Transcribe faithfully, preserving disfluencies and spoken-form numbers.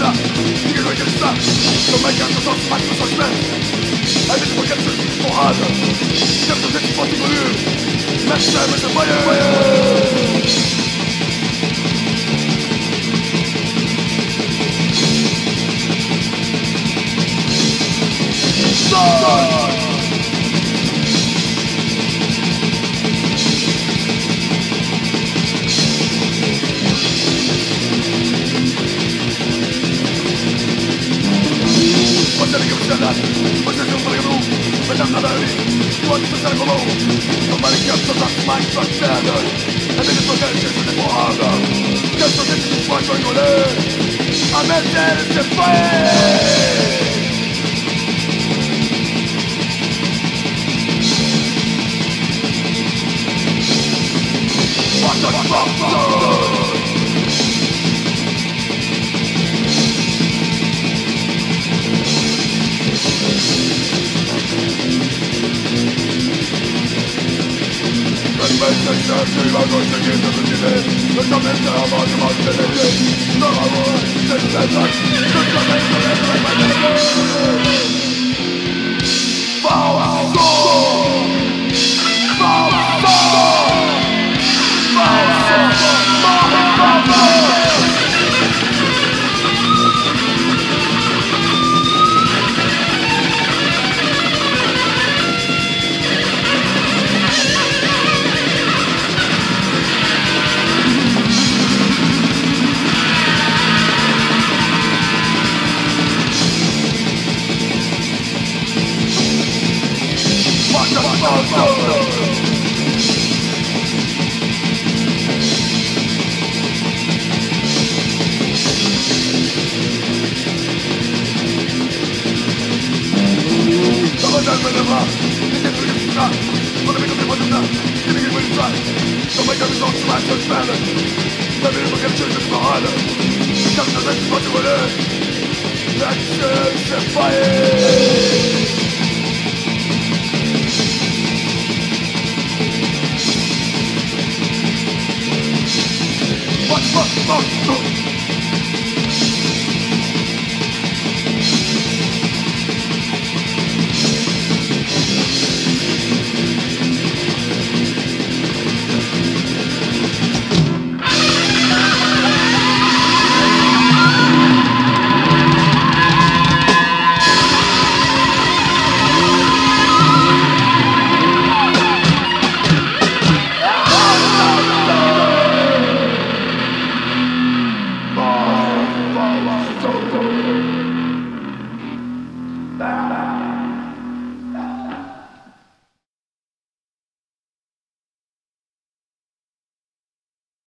acreditar, ninguém vai acreditar. Como é que essas nossas máquinas são espertas? É mesmo porque é de porrada. Temos a gente que pode engolir. Mexe, mexe, apanha, apanha. Você ninguém precisa nada, você não tá ligando, mas não nada ali. Pode ser ser comum, tomara que as suas mais suas pernas. É mesmo porque a gente tem porrada. Que a sua gente não pode engolir. A mente se foi. What the fuck? Chercher va conseguir de l'univers. Le jamais c'est un manque de manque d'énergie. Dans la voie, c'est une belle vague. Le jamais c'est un manque d'énergie. Fausto! Fausto! Fausto! Go, go, go.